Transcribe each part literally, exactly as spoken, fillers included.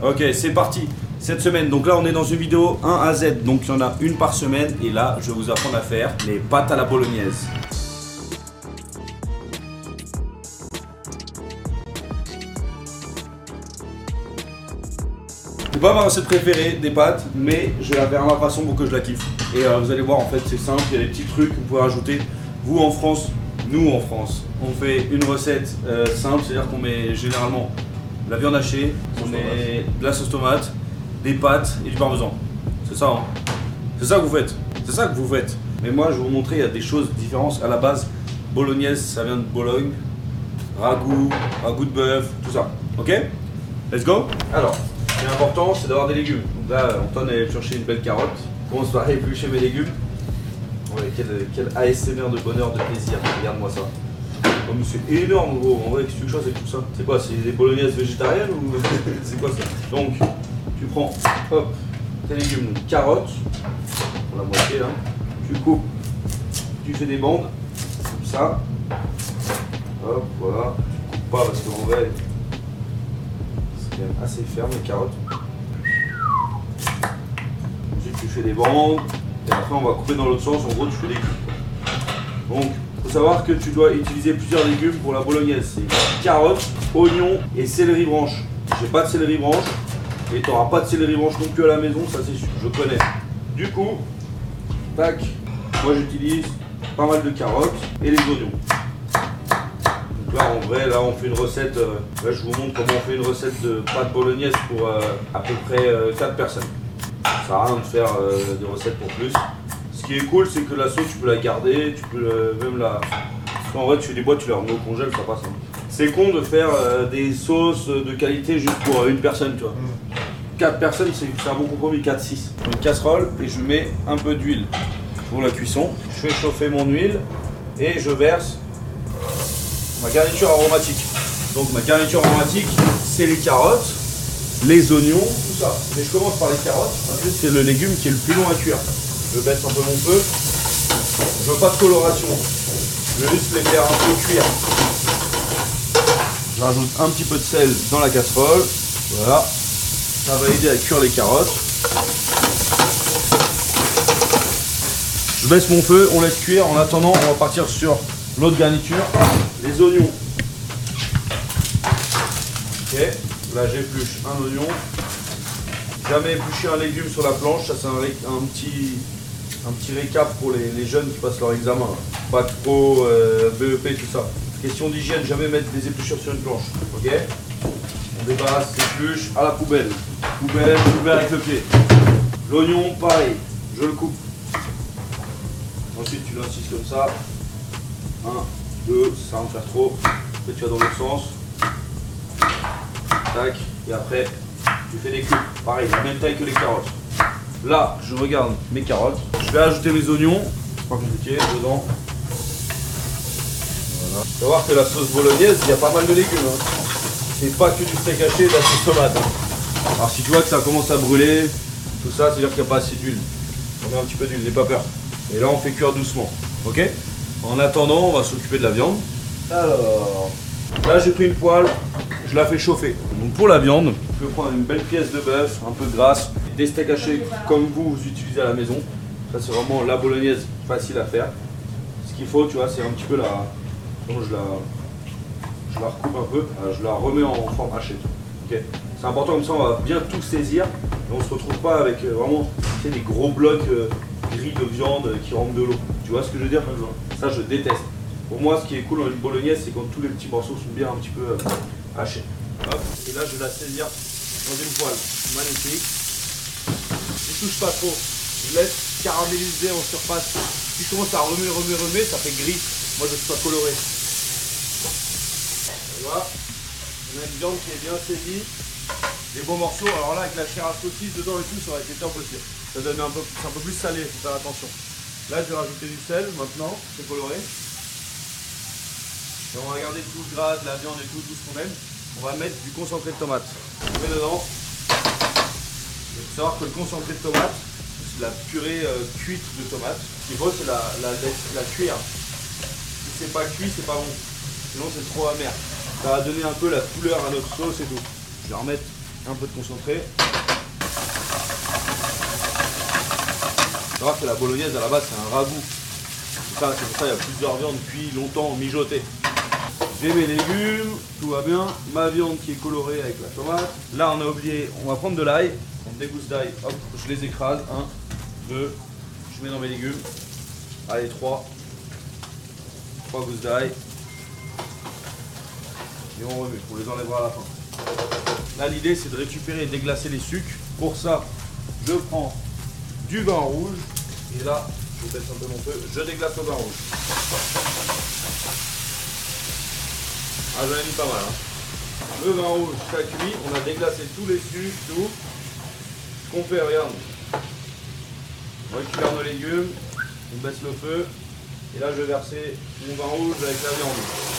Ok, c'est parti. Cette semaine, donc là on est dans une vidéo un à Z, donc il y en a une par semaine. Et là, je vais vous apprendre à faire les pâtes à la bolognaise. C'est pas ma recette préférée des pâtes, mais je vais la faire à ma façon pour que je la kiffe. Et euh, vous allez voir, en fait, c'est simple, il y a des petits trucs que vous pouvez rajouter. Vous en France, nous en France, on fait une recette euh, simple, c'est-à-dire qu'on met généralement de la viande hachée, on met de la sauce tomate, des pâtes et du parmesan. C'est ça, hein. C'est ça que vous faites. C'est ça que vous faites. Mais moi, je vais vous montrer, il y a des choses différentes. À la base, bolognaise, ça vient de Bologne, ragoût, ragoût de bœuf, tout ça. Ok? Let's go. Alors. Ce qui est important, c'est d'avoir des légumes. Donc là, Antoine est allé chercher une belle carotte. Je commence par éplucher mes légumes. Ouais, quel, quel A S M R de bonheur, de plaisir. Regarde-moi ça. Oh, mais c'est énorme, gros. En vrai, qu'est-ce que tu choses avec tout ça? C'est quoi? C'est des bolognaises végétariennes ou c'est quoi ça? Donc, tu prends, hop, tes légumes. Donc, carotte, pour la moitié là. Tu coupes, tu fais des bandes, comme ça. Hop, voilà. Tu coupes pas parce qu'en vrai, assez ferme les carottes. Ensuite tu fais des bandes et après on va couper dans l'autre sens. En gros tu fais des cubes. Donc il faut savoir que tu dois utiliser plusieurs légumes pour la bolognaise. C'est carottes, oignons et céleri branche. J'ai pas de céleri branche et tu n'auras pas de céleri branche non plus à la maison, ça c'est sûr, je connais. Du coup, tac, moi j'utilise pas mal de carottes et les oignons. Là en vrai, là on fait une recette, euh, là je vous montre comment on fait une recette de pâte bolognaise pour euh, à peu près euh, quatre personnes. Ça sert à rien de faire euh, des recettes pour plus. Ce qui est cool, c'est que la sauce tu peux la garder, tu peux euh, même la... En vrai tu fais des boîtes, tu les remets au congèle, ça passe. Hein. C'est con de faire euh, des sauces de qualité juste pour euh, une personne, tu vois. quatre personnes, c'est un bon compromis, quatre six. Une casserole et je mets un peu d'huile pour la cuisson. Je fais chauffer mon huile et je verse ma garniture aromatique. Donc ma garniture aromatique, c'est les carottes, les oignons, tout ça. Mais je commence par les carottes, parce que c'est le légume qui est le plus long à cuire. Je baisse un peu mon feu. Je veux pas de coloration. Je veux juste les faire un peu cuire. Je rajoute un petit peu de sel dans la casserole. Voilà. Ça va aider à cuire les carottes. Je baisse mon feu, on laisse cuire. En attendant, on va partir sur l'autre garniture, les oignons. Ok, là j'épluche un oignon. Jamais éplucher un légume sur la planche, ça c'est un, un, petit, un petit récap pour les, les jeunes qui passent leur examen. Bac pro, euh, B E P, tout ça. Question d'hygiène, jamais mettre des épluchures sur une planche. Ok, on débarrasse l'épluche à la poubelle. Poubelle, ouvert avec le pied. L'oignon, pareil, je le coupe. Ensuite tu l'incisses comme ça. un, deux, ça va en faire trop. Après tu vas dans l'autre sens. Tac. Et après, tu fais des cubes. Pareil, la même taille que les carottes. Là, je regarde mes carottes. Je vais ajouter mes oignons. Pas compliqué, dedans. Voilà. Faut savoir que la sauce bolognaise, il y a pas mal de légumes. Hein. C'est pas que du steak haché et de la sauce tomate. Hein. Alors si tu vois que ça commence à brûler, tout ça, c'est-à-dire qu'il n'y a pas assez d'huile. On met un petit peu d'huile, n'aie pas peur. Et là, on fait cuire doucement. Ok ? En attendant, on va s'occuper de la viande. Alors, là j'ai pris une poêle, je la fais chauffer. Donc pour la viande, je vais prendre une belle pièce de bœuf, un peu grasse, des steaks hachés comme vous, vous utilisez à la maison. Ça c'est vraiment la bolognaise facile à faire. Ce qu'il faut, tu vois, c'est un petit peu la... Donc je la, je la recoupe un peu, je la remets en forme hachée. Okay. C'est important comme ça, on va bien tout saisir. Et on se retrouve pas avec euh, vraiment tu sais, des gros blocs euh, gris de viande qui rentrent de l'eau. Tu vois ce que je veux dire? Ça je déteste. Pour moi ce qui est cool dans une bolognaise c'est quand tous les petits morceaux sont bien un petit peu euh, hachés. Hop. Et là je vais la saisir dans une poêle. Magnifique. Je ne touche pas trop. Je laisse caraméliser en surface. Si je commence à remuer, remuer, remuer, ça fait gris. Moi je ne suis pas coloré. Tu vois, on a une viande qui est bien saisie. Des beaux morceaux. Alors là avec la chair à saucisse dedans et tout, ça aurait été top aussi. Ça donne un peu, c'est un peu plus salé, faut faire attention. Là, je vais rajouter du sel maintenant, c'est coloré. Et on va regarder tout le gras, de la viande et tout, tout ce qu'on aime. On va mettre du concentré de tomate. On met dedans. Il faut savoir que le concentré de tomate, c'est de la purée euh, cuite de tomate. Ce qu'il faut, c'est la, la, la, la cuire. Si c'est pas cuit, c'est pas bon. Sinon, c'est trop amer. Ça va donner un peu la couleur à notre sauce et tout. Je vais remettre un peu de concentré. Savoir que la bolognaise à la base c'est un ragoût. C'est pour ça qu'il y a plusieurs viandes cuites longtemps, mijotées. J'ai mes légumes, tout va bien. Ma viande qui est colorée avec la tomate. Là on a oublié, on va prendre de l'ail. On des gousses d'ail, hop, je les écrase. Un, deux, je mets dans mes légumes. Allez, trois. Trois gousses d'ail. Et on remue, on les enlèvera à la fin. Là l'idée c'est de récupérer et déglacer les sucres. Pour ça, je prends du vin rouge. Et là, je baisse un peu mon feu, je déglace au vin rouge. Ah, j'en ai mis pas mal. Hein. Le vin rouge, ça cuit, on a déglacé tous les sucres, tout. Ce qu'on fait, regarde. On récupère nos légumes, on baisse le feu. Et là, je vais verser mon vin rouge avec la viande.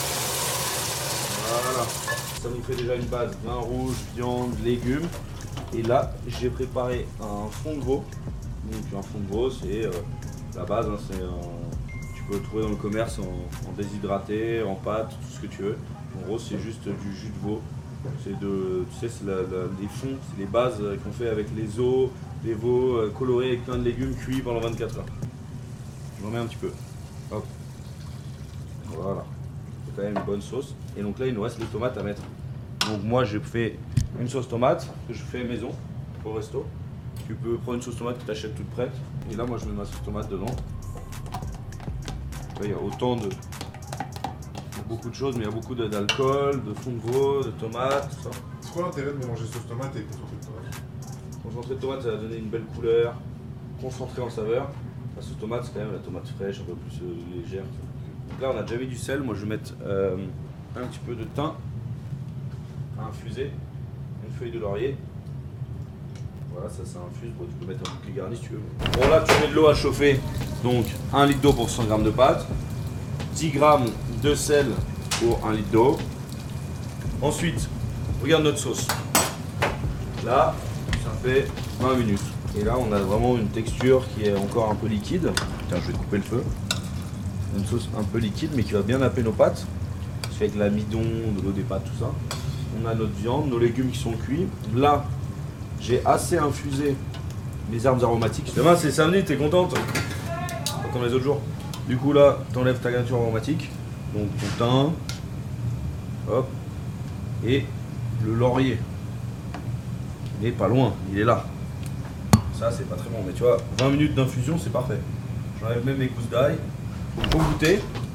Voilà. Ça nous fait déjà une base. Vin rouge, viande, légumes. Et là, j'ai préparé un fond de veau. Donc un fond de veau, c'est euh, la base, hein, c'est un... tu peux le trouver dans le commerce en, en déshydraté, en pâte, tout ce que tu veux. En gros, c'est juste du jus de veau. C'est de, tu sais, c'est la, la, les fonds, c'est les bases qu'on fait avec les os, les veaux euh, colorés avec plein de légumes cuits pendant vingt-quatre heures. Je remets un petit peu. Hop. Voilà. C'est quand même une bonne sauce. Et donc là, il nous reste les tomates à mettre. Donc moi, j'ai fait une sauce tomate que je fais maison au resto. Tu peux prendre une sauce tomate que tu achètes toute prête. Et là, moi, je mets ma sauce tomate dedans. Là, il y a autant de... beaucoup de choses, mais il y a beaucoup d'alcool, de fond de veau, de tomates, tout ça. C'est quoi l'intérêt de mélanger sauce tomate et concentré de tomate? Concentré de tomate, ça va donner une belle couleur, concentré en saveur. La sauce tomate, c'est quand même la tomate fraîche, un peu plus euh, légère. Donc là, on a déjà mis du sel. Moi, je vais mettre euh, un petit peu de thym à infuser, une feuille de laurier. Voilà, ça, ça infuse. Bon, tu peux mettre un bouquet garni si tu veux. Bon, là, tu mets de l'eau à chauffer. Donc, un litre d'eau pour cent grammes de pâte, dix grammes de sel pour un litre d'eau. Ensuite, regarde notre sauce. Là, ça fait vingt minutes. Et là, on a vraiment une texture qui est encore un peu liquide. Tiens, je vais couper le feu. Une sauce un peu liquide, mais qui va bien napper nos pâtes. Parce qu'avec l'amidon, de l'eau des pâtes, tout ça. On a notre viande, nos légumes qui sont cuits. Là, j'ai assez infusé mes herbes aromatiques. Demain, c'est samedi, t'es contente? Pas comme les autres jours. Du coup, là, t'enlèves ta garniture aromatique. Donc, ton thym. Hop. Et le laurier. Il est pas loin, il est là. Ça, c'est pas très bon, mais tu vois, vingt minutes d'infusion, c'est parfait. J'enlève même mes gousses d'ail. Faut goûter.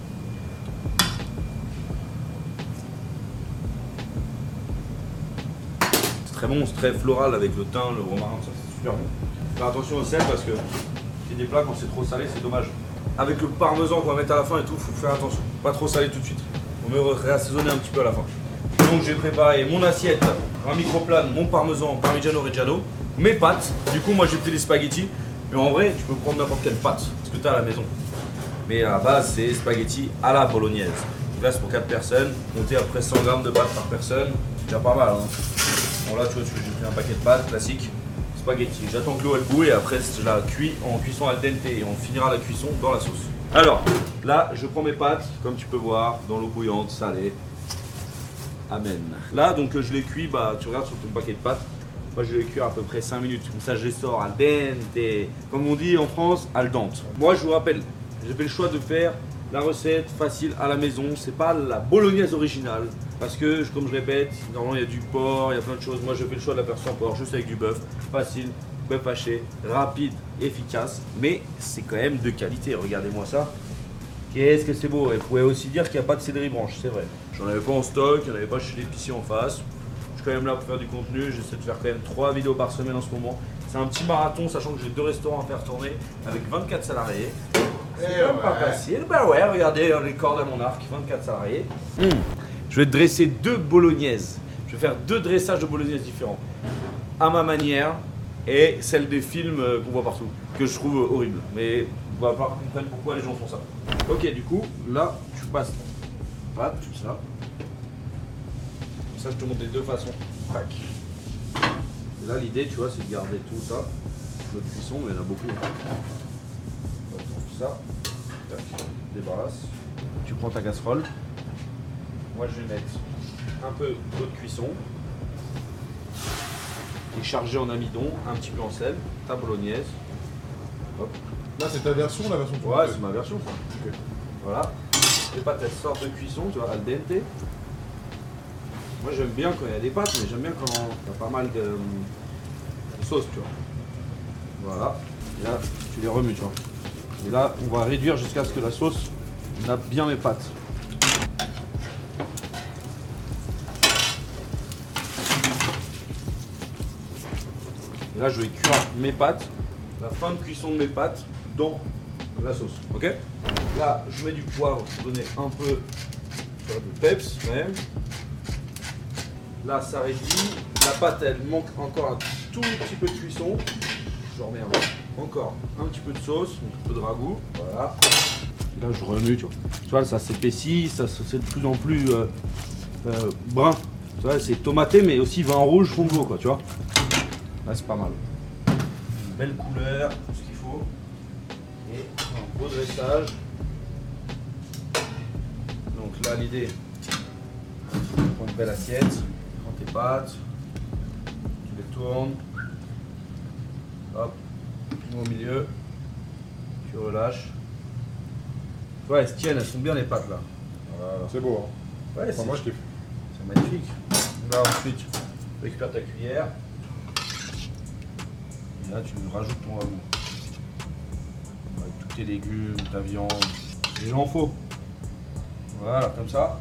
C'est très bon, c'est très floral avec le thym, le romarin, ça c'est super bon. Faire attention au sel parce que c'est des plats quand c'est trop salé, c'est dommage. Avec le parmesan qu'on va mettre à la fin et tout, faut faire attention. Pas trop salé tout de suite. On va réassaisonner un petit peu à la fin. Donc j'ai préparé mon assiette, un microplane, mon parmesan, parmigiano reggiano, mes pâtes. Du coup, moi j'ai pris des spaghettis. Mais en vrai, tu peux prendre n'importe quelle pâte, ce que tu as à la maison. Mais à la base, c'est spaghettis à la bolognaise. Donc là, c'est pour quatre personnes. Comptez à peu près cent grammes de pâtes par personne. C'est déjà pas mal. Hein. Bon, là, tu vois, j'ai pris un paquet de pâtes classique. Spaghetti. J'attends que l'eau elle boue et après, je la cuis en cuisson al dente et on finira la cuisson dans la sauce. Alors, là, je prends mes pâtes, comme tu peux voir, dans l'eau bouillante, salée. Amen. Là, donc, je les cuis. Bah, tu regardes sur ton paquet de pâtes. Moi, je vais les cuire à peu près cinq minutes. Comme ça, je les sors al dente. Comme on dit en France, al dente. Moi, je vous rappelle, j'ai fait le choix de faire la recette facile à la maison. C'est pas la bolognaise originale. Parce que, comme je répète, normalement, il y a du porc, il y a plein de choses. Moi, je fais le choix de la faire sans porc, juste avec du bœuf. Facile, bœuf haché, rapide, efficace. Mais c'est quand même de qualité. Regardez-moi ça. Qu'est-ce que c'est beau. Et vous pouvez aussi dire qu'il n'y a pas de céleri branche, c'est vrai. J'en avais pas en stock, il n'y en avait pas chez l'épicier en face. Quand même là pour faire du contenu, j'essaie de faire quand même trois vidéos par semaine en ce moment. C'est un petit marathon, sachant que j'ai deux restaurants à faire tourner avec vingt-quatre salariés. C'est quand même pas facile. Bah ouais, regardez les cordes à mon arc, vingt-quatre salariés. Mmh. Je vais te dresser deux bolognaises. Je vais faire deux dressages de bolognaises différents. À ma manière et celle des films qu'on voit partout, que je trouve horrible. Mais on va voir qu'on comprenne pourquoi les gens font ça. Ok, du coup, là, tu passes pâte, tout ça. Ça, je te montre les deux façons. Tac. Et là, l'idée, tu vois, c'est de garder tout ça. Notre cuisson, mais il y en a beaucoup. On tout ça. Tac. Débarrasse. Tu prends ta casserole. Moi, je vais mettre un peu d'eau de cuisson. qui est chargée en amidon, un petit peu en sel, ta bolognaise. Hop. Là, c'est ta version ou la version que tu Ouais, m'as fait c'est ma version ça. Ok. Voilà. Les pâtes elles sortent de cuisson, tu vois, al dente. Moi j'aime bien quand il y a des pâtes, mais j'aime bien quand il y a pas mal de, de sauce, tu vois. Voilà. Et là, tu les remues, tu vois. Et là, on va réduire jusqu'à ce que la sauce nappe bien mes pâtes. Et là, je vais cuire mes pâtes, la fin de cuisson de mes pâtes dans la sauce. Ok? Là, je mets du poivre pour donner un peu de peps même. Là, ça réduit. La pâte, elle manque encore un tout petit peu de cuisson. Je remets encore un petit peu de sauce, un peu de ragoût. Voilà. Et là, je remue, tu vois. Tu vois, ça s'épaissit, ça c'est de plus en plus euh, euh, brun. Tu vois, c'est tomaté, mais aussi vin rouge, fond de veau, quoi, tu vois. Là, c'est pas mal. Une belle couleur, tout ce qu'il faut. Et un beau dressage. Donc là, l'idée, tu prends une belle assiette, tu prends tes pâtes, tu les tournes. Hop, tu mets au milieu, tu relâches. Ouais, elles se tiennent, elles sont bien les pâtes là. Voilà. C'est beau, hein. Ouais, Enfin, moi, je kiffe. c'est magnifique. Là, ensuite, tu récupères ta cuillère. Et là, tu rajoutes ton ragoût. Avec tous tes légumes, ta viande. Et j'en faut. Voilà, comme ça.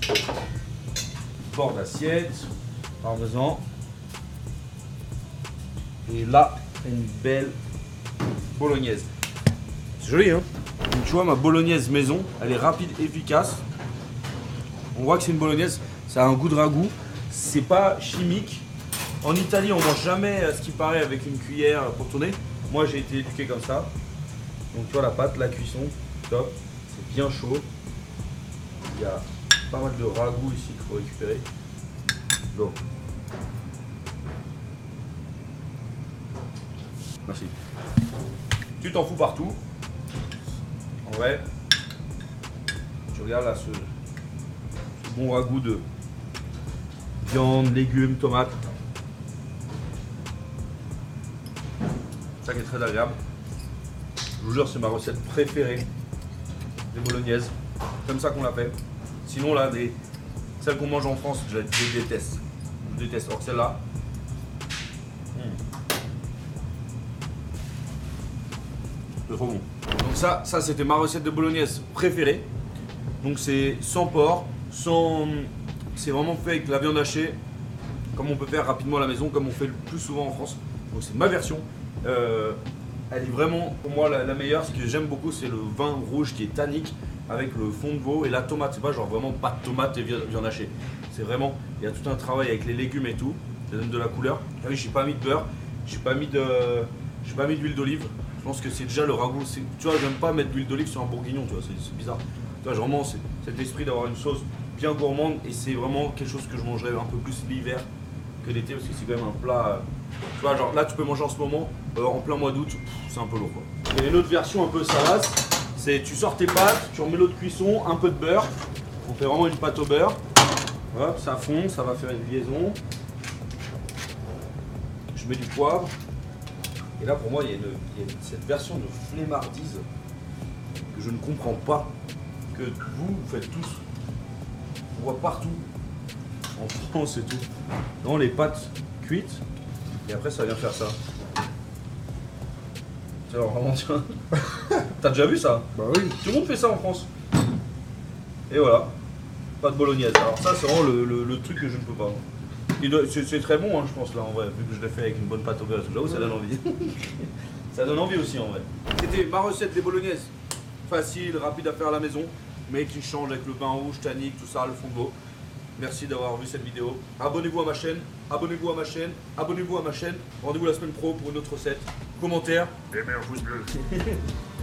Bord d'assiette, parmesan. Et là, une belle bolognaise. C'est joli, hein? Donc, tu vois, ma bolognaise maison, elle est rapide, efficace. On voit que c'est une bolognaise, ça a un goût de ragoût. C'est pas chimique. En Italie, on mange jamais ce qui paraît avec une cuillère pour tourner. Moi, j'ai été éduqué comme ça. Donc, tu vois, la pâte, la cuisson, top. C'est bien chaud. Il y a pas mal de ragoût ici qu'il faut récupérer. L'eau. Merci. Tu t'en fous partout. En vrai, tu regardes là ce, ce bon ragoût de viande, légumes, tomates. Ça qui est très agréable. Je vous jure, c'est ma recette préférée des bolognaises. Comme ça qu'on l'a fait. Sinon là, des, celles qu'on mange en France, je les déteste. Je déteste. Or celle-là, c'est trop bon. Donc ça, ça c'était ma recette de bolognaise préférée. Donc c'est sans porc, sans... c'est vraiment fait avec la viande hachée, comme on peut faire rapidement à la maison, comme on fait le plus souvent en France. Donc c'est ma version. Euh, elle est vraiment pour moi la, la meilleure. Ce que j'aime beaucoup, c'est le vin rouge qui est tannique avec le fond de veau et la tomate. C'est pas genre vraiment pas de tomate et viande hachée. C'est vraiment, il y a tout un travail avec les légumes et tout. Ça donne de la couleur. Ah oui, j'ai pas mis de beurre, j'ai pas mis de, j'ai pas mis d'huile d'olive. Je pense que c'est déjà le ragoût. Tu vois, j'aime pas mettre de l'huile d'olive sur un bourguignon, tu vois, c'est bizarre. Tu vois, vraiment, c'est cet esprit d'avoir une sauce bien gourmande et c'est vraiment quelque chose que je mangerais un peu plus l'hiver que l'été parce que c'est quand même un plat. Euh, tu vois, genre là, tu peux manger en ce moment, euh, en plein mois d'août, c'est un peu lourd quoi. Il y a une autre version un peu salace, c'est tu sors tes pâtes, tu remets l'eau de cuisson, un peu de beurre. On fait vraiment une pâte au beurre. Hop, ça fond, ça va faire une liaison. Je mets du poivre. Et là, pour moi, il y a, une, il y a cette version de flemmardise que je ne comprends pas, que vous, vous faites tous. On voit partout, en France et tout. Dans les pâtes cuites, et après, ça vient faire ça. C'est vraiment, tu vois. T'as déjà vu ça? Bah oui. Tout le monde fait ça en France. Et voilà, pâte bolognaise. Alors ça, c'est vraiment le, le, le truc que je ne peux pas. C'est très bon, hein, je pense, là, en vrai, vu que je l'ai fait avec une bonne pâte au beurre. Là-haut, ça donne envie. Ça donne envie aussi, en vrai. C'était ma recette des bolognaises. Facile, rapide à faire à la maison, mais qui change avec le vin rouge, tannique, tout ça, le fond de veau. Merci d'avoir vu cette vidéo. Abonnez-vous à ma chaîne, abonnez-vous à ma chaîne, abonnez-vous à ma chaîne. Rendez-vous la semaine pro pour une autre recette. Commentaire et un pouce bleu.